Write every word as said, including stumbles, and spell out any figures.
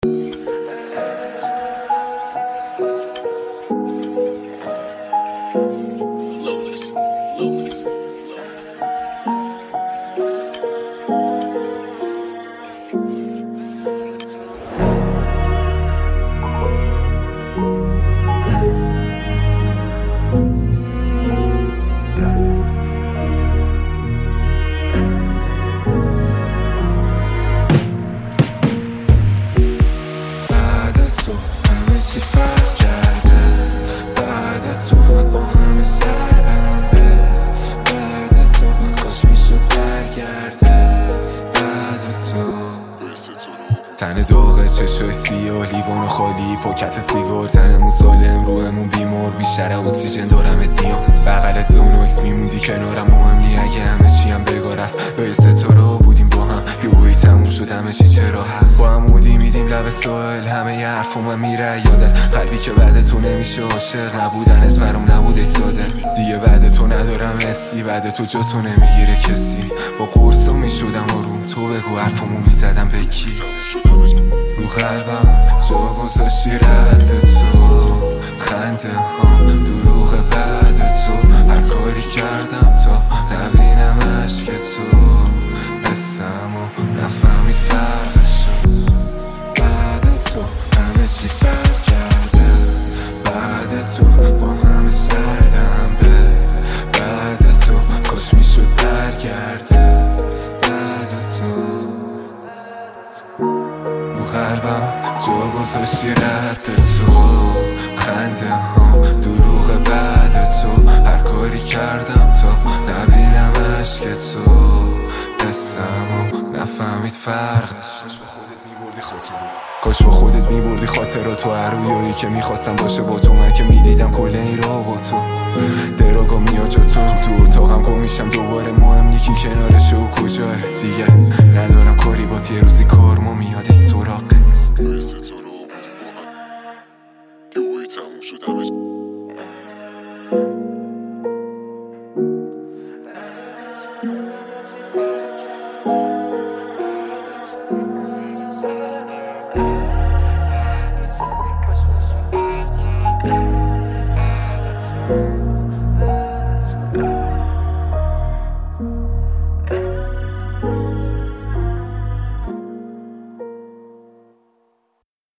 چی فرق کرده بعد تو با همه سردم به بعد تو کاش میشد برگرده بعد تو تن داغه چشای سیاه لیوان خالی پاکت سیگار تنمون سالم روحمون بیمار بیشتر اکسیژن دارم دیانس بغلت اون اکس میموندی کنارم مهم نی اگه همه چی هم بگا رفت لای ستاره بودیم با هم یهویی تموم شد همه چی چرا هست با هم مودی میدیم لب ساحل همه ی حرفا من میره یادت قلبی که بعد تو نمیشه عاشق نبودن از برام نبوده ساده دیگه بعد تو ندارم حسی بعد تو جا تو نمیگیره کسی با قرصا میشدم آروم تو بگو حرفامو میزدم به کی رو قلبم جا گذاشتی رد تو خنده ها دروغ بعد تو هر کاری کردم تا نبینم عشق تو حسم و نفهمید فرقشو بعد تو همه چی فرق کرده بعد تو با همه سردم به بعد تو کاش میشد برگرده بعد تو رو قلبم جا گذاشتی رد تو خنده ها دروغ بعد تو هر کاری کردم تا نبینم عشق تو حسم و نفهمید فرقش کاش با خودت میبردی خاطراتو هر رویایی که میخواستم باشه با تو من که میدیدم کل این راه با تو دراگا میاد جا تو تو اتاقم گم میشم دوباره مهم نیکی کنارشه و کجاه دیگه ندارم کاری با یه روزی کارما میاد ای سراغت روی ستاره ها بودیم با هم یهویی تموم شد همه Thank you.